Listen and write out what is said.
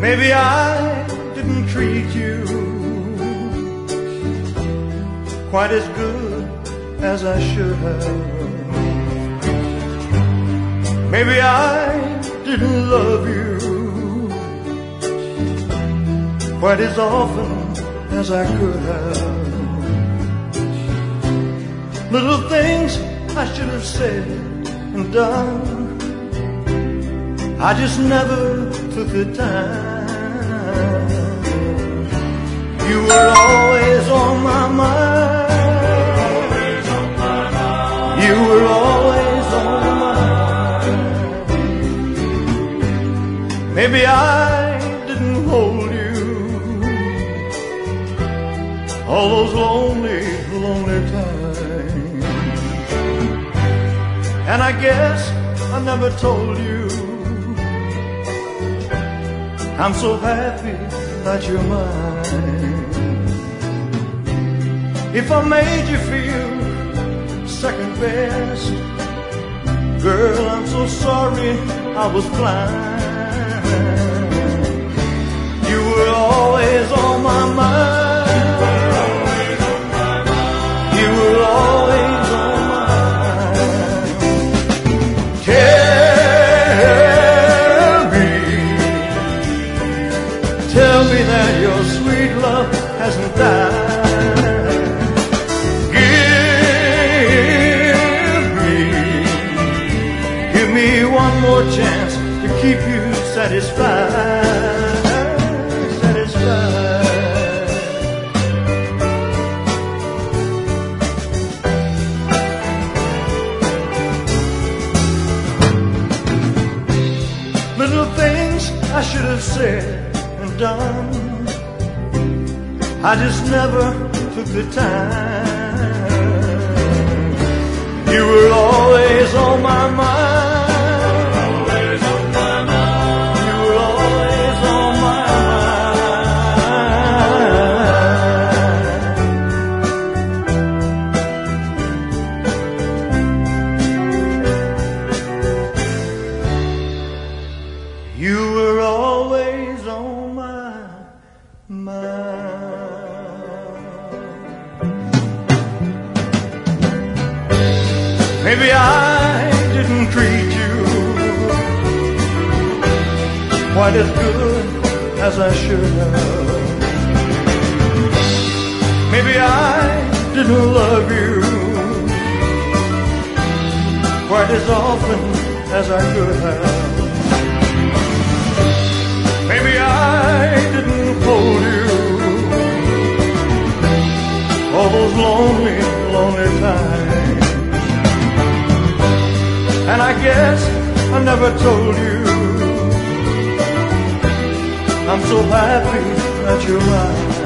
Maybe I didn't treat you quite as good as I should have. Maybe I didn't love you quite as often as I could have. Little things I should have said and done, I just never took the time. You were always on my mind. You were always on my mind. Maybe I didn't hold you all those lonely, lonely times. And I guess I never told you I'm so happy that you're mine. If I made you feel second best, girl, I'm so sorry I was blind. You were always on my mind. You were always on my mind. Tell me that your sweet love hasn't died. Give me one more chance to keep you satisfied, satisfied. Little things I should have said and done, I just never took the time. You were always on my mind. Always on my mind. You were always on my mind. You were always on my mind. Maybe I didn't treat you quite as good as I should have. Maybe I didn't love you quite as often as I could have. Maybe I didn't hold you all those lonely, lonely times. And I guess I never told you I'm so happy that you're mine.